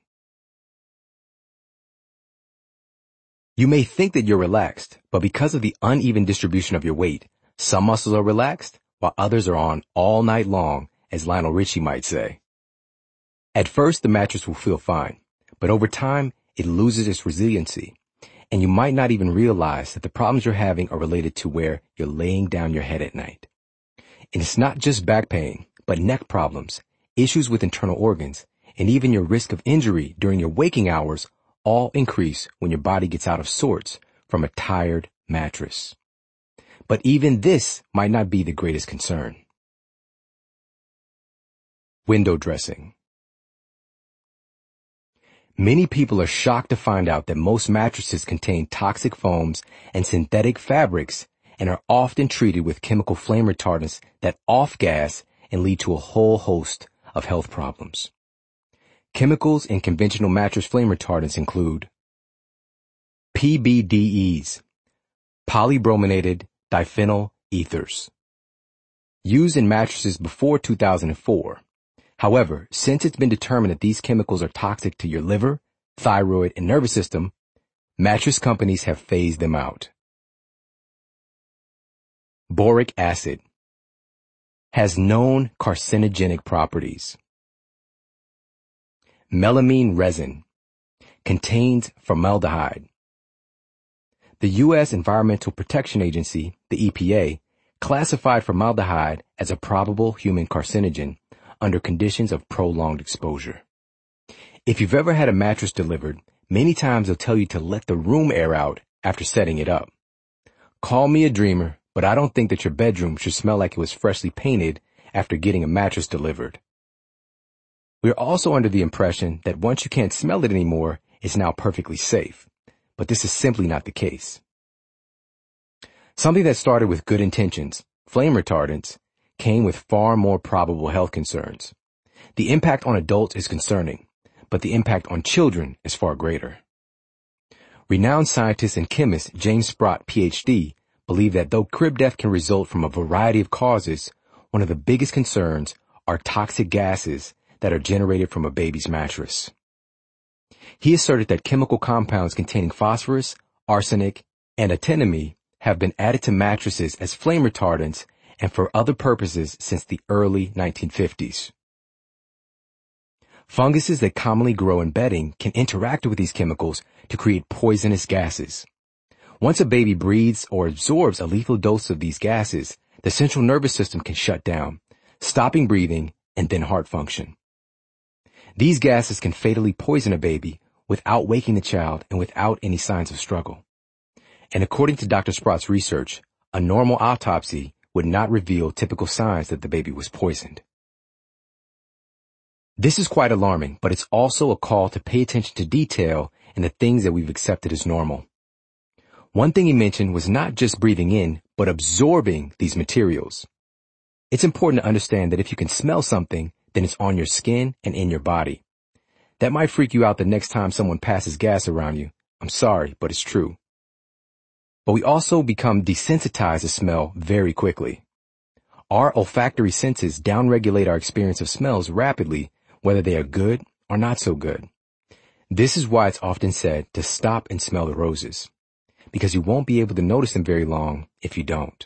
You may think that you're relaxed, but because of the uneven distribution of your weight, some muscles are relaxed while others are on all night long, as Lionel Richie might say. At first, the mattress will feel fine, but over time, it loses its resiliency, and you might not even realize that the problems you're having are related to where you're laying down your head at night. And it's not just back pain, but neck problems, issues with internal organs, and even your risk of injury during your waking hours all increase when your body gets out of sorts from a tired mattress. But even this might not be the greatest concern. Window dressing. Many people are shocked to find out that most mattresses contain toxic foams and synthetic fabrics and are often treated with chemical flame retardants that off-gas and lead to a whole host of health problems. Chemicals in conventional mattress flame retardants include PBDEs, polybrominated diphenyl ethers, used in mattresses before 2004. However, since it's been determined that these chemicals are toxic to your liver, thyroid, and nervous system, mattress companies have phased them out. Boric acid has known carcinogenic properties. Melamine resin contains formaldehyde. The U.S. Environmental Protection Agency, the EPA, classified formaldehyde as a probable human carcinogen under conditions of prolonged exposure. If you've ever had a mattress delivered, many times they'll tell you to let the room air out after setting it up. Call me a dreamer, but I don't think that your bedroom should smell like it was freshly painted after getting a mattress delivered. We're also under the impression that once you can't smell it anymore, it's now perfectly safe. But this is simply not the case. Something that started with good intentions, flame retardants, came with far more probable health concerns. The impact on adults is concerning, but the impact on children is far greater. Renowned scientist and chemist James Sprott, Ph.D., believed that though crib death can result from a variety of causes, one of the biggest concerns are toxic gases that are generated from a baby's mattress. He asserted that chemical compounds containing phosphorus, arsenic, and antimony have been added to mattresses as flame retardants and for other purposes since the early 1950s. Funguses that commonly grow in bedding can interact with these chemicals to create poisonous gases. Once a baby breathes or absorbs a lethal dose of these gases, the central nervous system can shut down, stopping breathing and then heart function. These gases can fatally poison a baby without waking the child and without any signs of struggle. And according to Dr. Sprott's research, a normal autopsy would not reveal typical signs that the baby was poisoned. This is quite alarming, but it's also a call to pay attention to detail and the things that we've accepted as normal. One thing he mentioned was not just breathing in, but absorbing these materials. It's important to understand that if you can smell something, then it's on your skin and in your body. That might freak you out the next time someone passes gas around you. I'm sorry, but it's true. But we also become desensitized to smell very quickly. Our olfactory senses downregulate our experience of smells rapidly, whether they are good or not so good. This is why it's often said to stop and smell the roses, because you won't be able to notice them very long if you don't.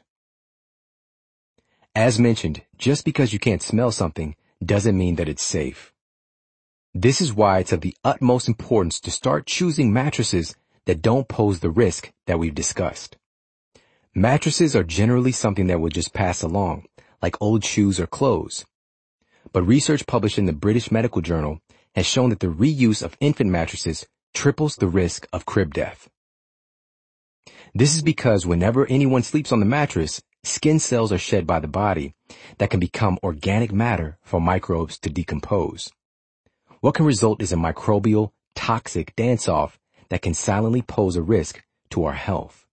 As mentioned, just because you can't smell something doesn't mean that it's safe. This is why it's of the utmost importance to start choosing mattresses that don't pose the risk that we've discussed. Mattresses are generally something that will just pass along, like old shoes or clothes. But research published in the British Medical Journal has shown that the reuse of infant mattresses triples the risk of crib death. This is because whenever anyone sleeps on the mattress, skin cells are shed by the body that can become organic matter for microbes to decompose. What can result is a microbial, toxic dance-off that can silently pose a risk to our health.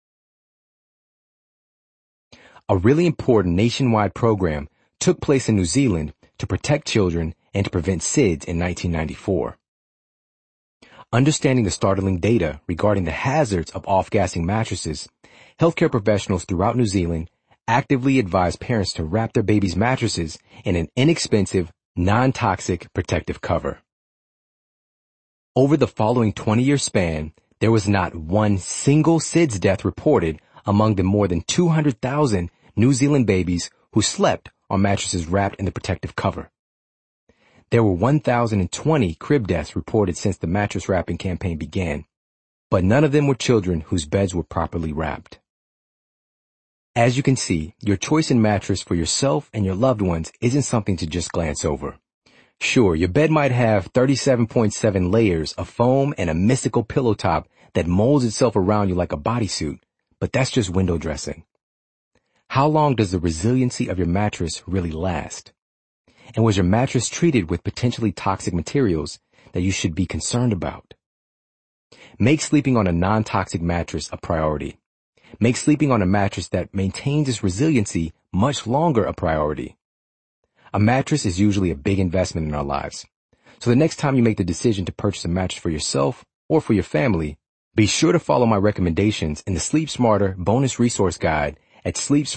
A really important nationwide program took place in New Zealand to protect children and to prevent SIDS in 1994. Understanding the startling data regarding the hazards of off-gassing mattresses, healthcare professionals throughout New Zealand actively advise parents to wrap their babies' mattresses in an inexpensive, non-toxic protective cover. Over the following 20-year span, there was not one single SIDS death reported among the more than 200,000 New Zealand babies who slept on mattresses wrapped in the protective cover. There were 1,020 crib deaths reported since the mattress wrapping campaign began, but none of them were children whose beds were properly wrapped. As you can see, your choice in mattress for yourself and your loved ones isn't something to just glance over. Sure, your bed might have 37.7 layers of foam and a mystical pillow top that molds itself around you like a bodysuit, but that's just window dressing. How long does the resiliency of your mattress really last? And was your mattress treated with potentially toxic materials that you should be concerned about? Make sleeping on a non-toxic mattress a priority. Make sleeping on a mattress that maintains its resiliency much longer a priority. A mattress is usually a big investment in our lives. So the next time you make the decision to purchase a mattress for yourself or for your family, be sure to follow my recommendations in the Sleep Smarter bonus resource guide at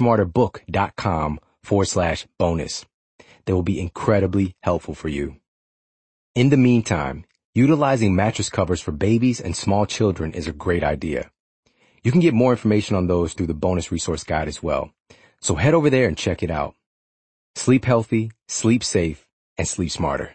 sleepsmarterbook.com/bonus. They will be incredibly helpful for you. In the meantime, utilizing mattress covers for babies and small children is a great idea. You can get more information on those through the bonus resource guide as well. So head over there and check it out. Sleep healthy, sleep safe, and sleep smarter.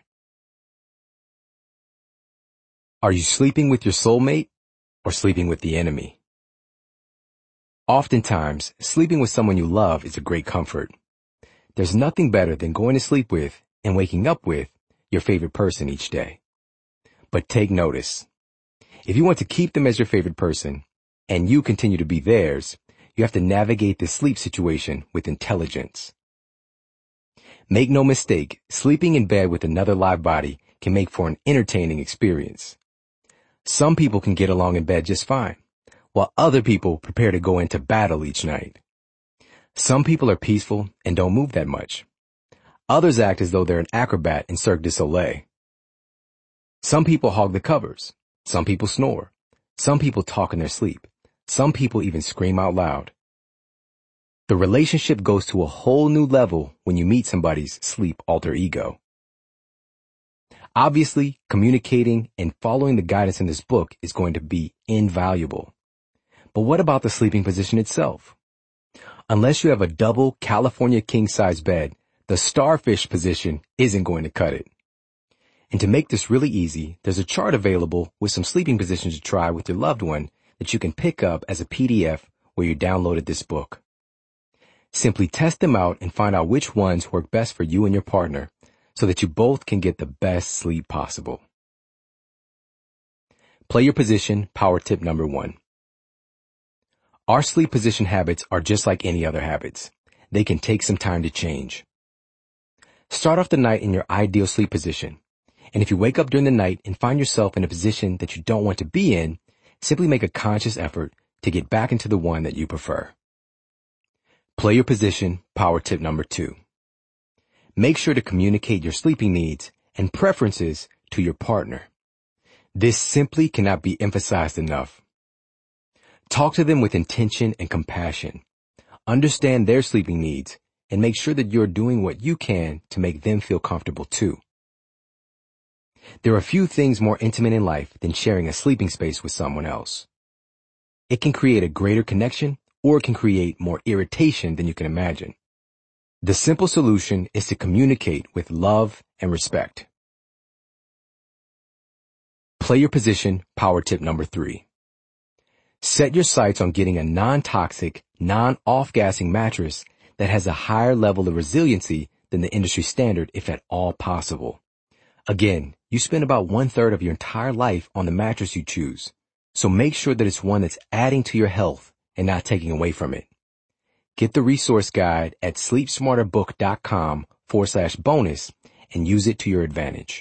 Are you sleeping with your soulmate or sleeping with the enemy? Oftentimes, sleeping with someone you love is a great comfort. There's nothing better than going to sleep with and waking up with your favorite person each day. But take notice. If you want to keep them as your favorite person and you continue to be theirs, you have to navigate this sleep situation with intelligence. Make no mistake, sleeping in bed with another live body can make for an entertaining experience. Some people can get along in bed just fine, while other people prepare to go into battle each night. Some people are peaceful and don't move that much. Others act as though they're an acrobat in Cirque du Soleil. Some people hog the covers. Some people snore. Some people talk in their sleep. Some people even scream out loud. The relationship goes to a whole new level when you meet somebody's sleep alter ego. Obviously, communicating and following the guidance in this book is going to be invaluable. But what about the sleeping position itself? Unless you have a double California king-size bed, the starfish position isn't going to cut it. And to make this really easy, there's a chart available with some sleeping positions to try with your loved one that you can pick up as a PDF where you downloaded this book. Simply test them out and find out which ones work best for you and your partner so that you both can get the best sleep possible. Player position power tip number 1. Our sleep position habits are just like any other habits. They can take some time to change. Start off the night in your ideal sleep position. And if you wake up during the night and find yourself in a position that you don't want to be in, simply make a conscious effort to get back into the one that you prefer. Player position power tip number 2. Make sure to communicate your sleeping needs and preferences to your partner. This simply cannot be emphasized enough. Talk to them with intention and compassion. Understand their sleeping needs and make sure that you're doing what you can to make them feel comfortable too. There are few things more intimate in life than sharing a sleeping space with someone else. It can create a greater connection, or it can create more irritation than you can imagine. The simple solution is to communicate with love and respect. Player position power tip number 3. Set your sights on getting a non-toxic, non-off-gassing mattress that has a higher level of resiliency than the industry standard if at all possible. Again, you spend about 1/3 of your entire life on the mattress you choose, so make sure that it's one that's adding to your health and not taking away from it. Get the resource guide at sleepsmarterbook.com/bonus and use it to your advantage.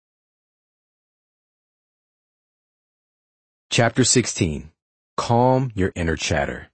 Chapter 16. Calm your inner chatter.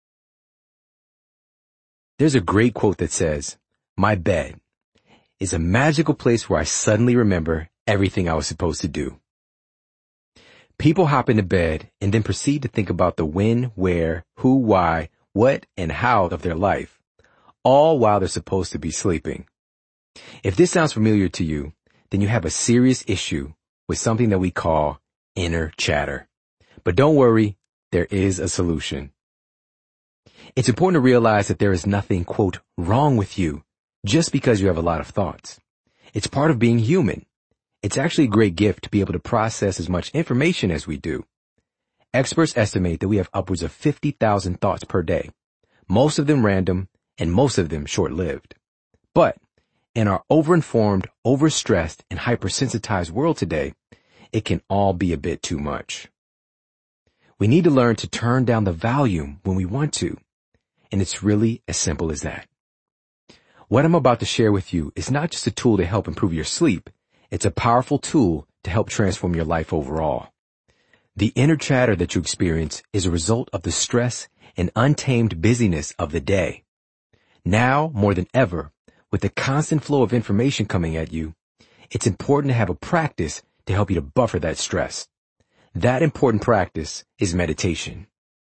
There's a great quote that says, "My bed is a magical place where I suddenly remember everything I was supposed to do." People hop into bed and then proceed to think about the when, where, who, why, what, and how of their life, all while they're supposed to be sleeping. If this sounds familiar to you, then you have a serious issue with something that we call inner chatter. But don't worry, there is a solution. It's important to realize that there is nothing, quote, wrong with you just because you have a lot of thoughts. It's part of being human. It's actually a great gift to be able to process as much information as we do. Experts estimate that we have upwards of 50,000 thoughts per day, most of them random and most of them short-lived. But in our overinformed, overstressed, and hypersensitized world today, it can all be a bit too much. We need to learn to turn down the volume when we want to, and it's really as simple as that. What I'm about to share with you is not just a tool to help improve your sleep, it's a powerful tool to help transform your life overall. The inner chatter that you experience is a result of the stress and untamed busyness of the day. Now, more than ever, with the constant flow of information coming at you, it's important to have a practice to help you to buffer that stress. That important practice is meditation.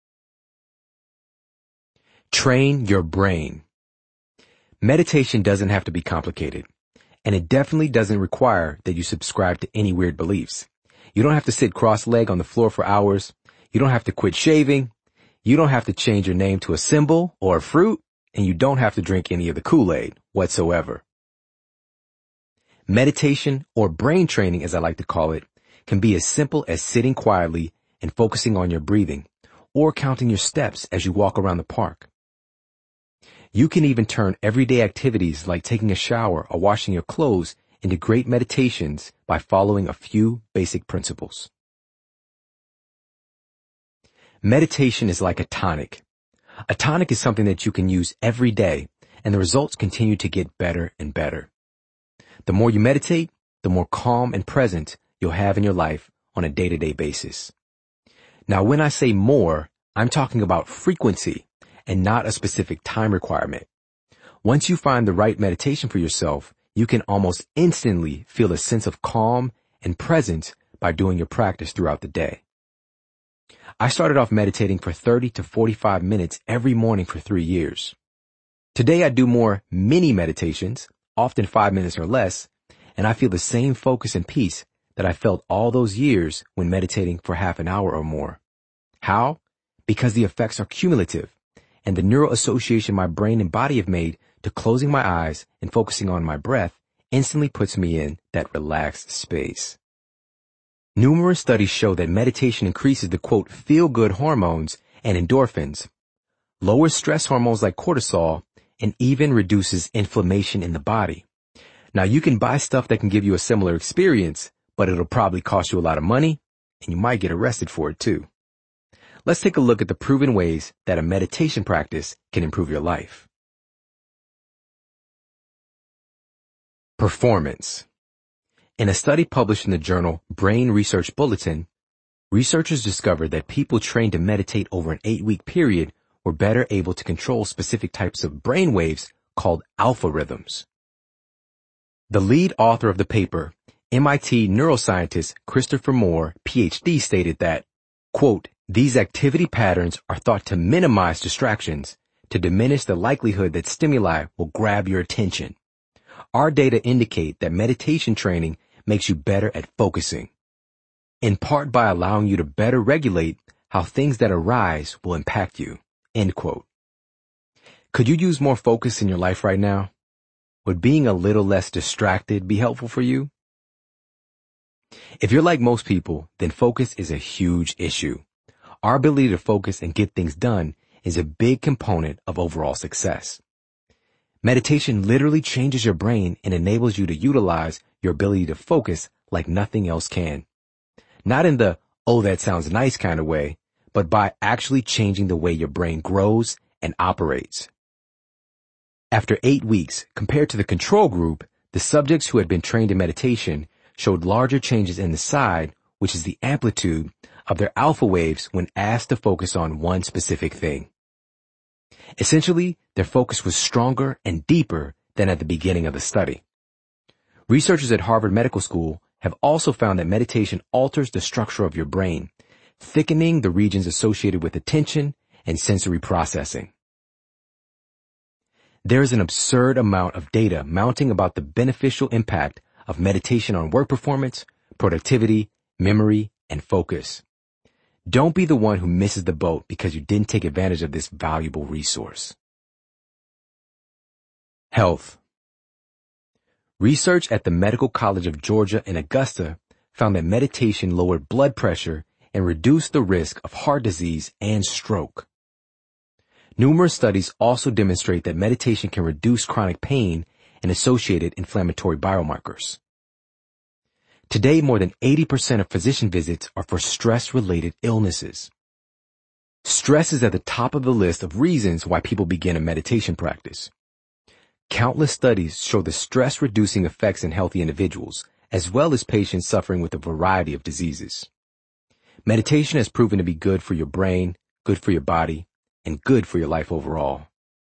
Train your brain. Meditation doesn't have to be complicated, and it definitely doesn't require that you subscribe to any weird beliefs. You don't have to sit cross-legged on the floor for hours. You don't have to quit shaving. You don't have to change your name to a symbol or a fruit, and you don't have to drink any of the Kool-Aid whatsoever. Meditation, or brain training as I like to call it, can be as simple as sitting quietly and focusing on your breathing, or counting your steps as you walk around the park. You can even turn everyday activities like taking a shower or washing your clothes into great meditations by following a few basic principles. Meditation is like a tonic. A tonic is something that you can use every day, and the results continue to get better and better. The more you meditate, the more calm and present you'll have in your life on a day-to-day basis. Now, when I say more, I'm talking about frequency, and not a specific time requirement. Once you find the right meditation for yourself, you can almost instantly feel a sense of calm and presence by doing your practice throughout the day. I started off meditating for 30 to 45 minutes every morning for 3 years. Today I do more mini meditations, often 5 minutes or less, and I feel the same focus and peace that I felt all those years when meditating for half an hour or more. How? Because the effects are cumulative, and the neural association my brain and body have made to closing my eyes and focusing on my breath instantly puts me in that relaxed space. Numerous studies show that meditation increases the quote feel-good hormones and endorphins, lowers stress hormones like cortisol, and even reduces inflammation in the body. Now you can buy stuff that can give you a similar experience, but it'll probably cost you a lot of money, and you might get arrested for it too. Let's take a look at the proven ways that a meditation practice can improve your life. Performance. In a study published in the journal Brain Research Bulletin, researchers discovered that people trained to meditate over an 8-week period were better able to control specific types of brain waves called alpha rhythms. The lead author of the paper, MIT neuroscientist Christopher Moore, PhD, stated that, quote, these activity patterns are thought to minimize distractions, to diminish the likelihood that stimuli will grab your attention. Our data indicate that meditation training makes you better at focusing, in part by allowing you to better regulate how things that arise will impact you, end quote. Could you use more focus in your life right now? Would being a little less distracted be helpful for you? If you're like most people, then focus is a huge issue. Our ability to focus and get things done is a big component of overall success. Meditation literally changes your brain and enables you to utilize your ability to focus like nothing else can. Not in the, oh, that sounds nice kind of way, but by actually changing the way your brain grows and operates. After 8 weeks, compared to the control group, the subjects who had been trained in meditation showed larger changes in the side, which is the amplitude, of their alpha waves when asked to focus on one specific thing. Essentially, their focus was stronger and deeper than at the beginning of the study. Researchers at Harvard Medical School have also found that meditation alters the structure of your brain, thickening the regions associated with attention and sensory processing. There is an absurd amount of data mounting about the beneficial impact of meditation on work performance, productivity, memory, and focus. Don't be the one who misses the boat because you didn't take advantage of this valuable resource. Health. Research at the Medical College of Georgia in Augusta found that meditation lowered blood pressure and reduced the risk of heart disease and stroke. Numerous studies also demonstrate that meditation can reduce chronic pain and associated inflammatory biomarkers. Today, more than 80% of physician visits are for stress-related illnesses. Stress is at the top of the list of reasons why people begin a meditation practice. Countless studies show the stress-reducing effects in healthy individuals, as well as patients suffering with a variety of diseases. Meditation has proven to be good for your brain, good for your body, and good for your life overall.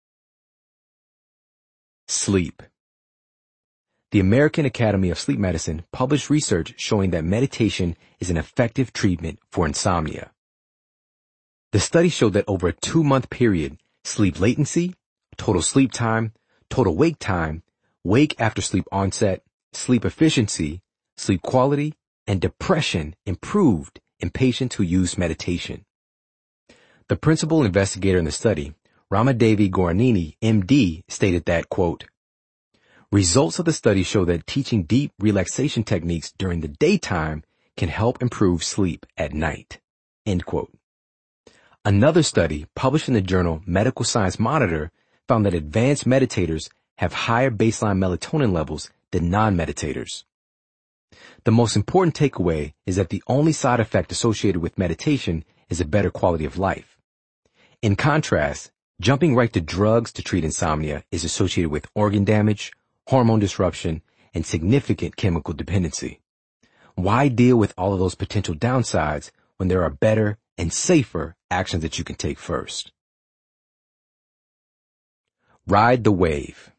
Sleep. The American Academy of Sleep Medicine published research showing that meditation is an effective treatment for insomnia. The study showed that over a 2-month period, sleep latency, total sleep time, total wake time, wake after sleep onset, sleep efficiency, sleep quality, and depression improved in patients who used meditation. The principal investigator in the study, Ramadevi Goranini, MD, stated that, quote, results of the study show that teaching deep relaxation techniques during the daytime can help improve sleep at night, end quote. Another study published in the journal Medical Science Monitor found that advanced meditators have higher baseline melatonin levels than non-meditators. The most important takeaway is that the only side effect associated with meditation is a better quality of life. In contrast, jumping right to drugs to treat insomnia is associated with organ damage, hormone disruption, and significant chemical dependency. Why deal with all of those potential downsides when there are better and safer actions that you can take first? Ride the wave.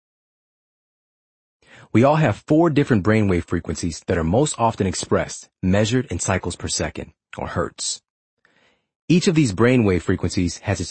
We all have 4 different brainwave frequencies that are most often expressed, measured in cycles per second, or hertz. Each of these brainwave frequencies has its